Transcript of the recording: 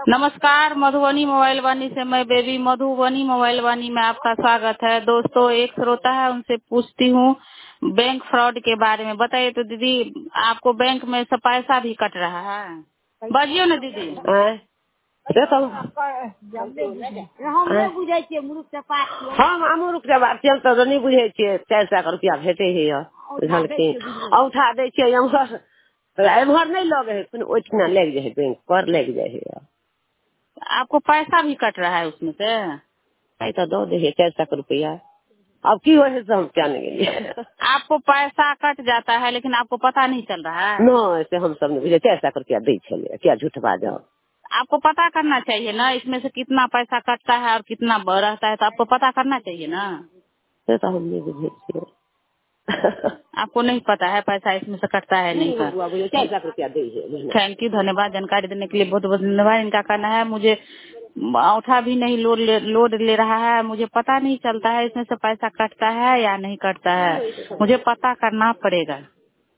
नमस्कार, मधुबनी मोबाइल वाणी से मैं बेबी मधुबनी मोबाइल वाणी में आपका स्वागत है। दोस्तों, एक श्रोता है, उनसे पूछती हूँ बैंक फ्रॉड के बारे में। बताइए तो दीदी, आपको बैंक में से पैसा भी कट रहा है? बजियो ना दीदी। हम अमूर्ख के बात तो नहीं बुझे 400 रुपया भेटे है औठा दे एम्हर नहीं लगे है ओठना लग जाए बैंक कर लग जाए। आपको पैसा भी कट रहा है उसमें से? तो दो दे 400 रुपया। अब की हो है हम क्या नहीं आपको पैसा कट जाता है लेकिन आपको पता नहीं चल रहा है? न ऐसे हम सब नहीं बुझे 400 रुपया दे चले क्या झूठबा जाओ। आपको पता करना चाहिए ना, इसमें से कितना पैसा कटता है और कितना रहता है, तो आपको पता करना चाहिए ना। तो हम नहीं बुझे आपको नहीं पता है पैसा इसमें से कटता है नहीं का? 400 रुपया दे। थैंक यू, धन्यवाद जानकारी देने के लिए, बहुत बहुत धन्यवाद। इनका कहना है मुझे औठा भी नहीं लोड ले रहा है, मुझे पता नहीं चलता है इसमें से पैसा कटता है या नहीं कटता है, मुझे पता करना पड़ेगा।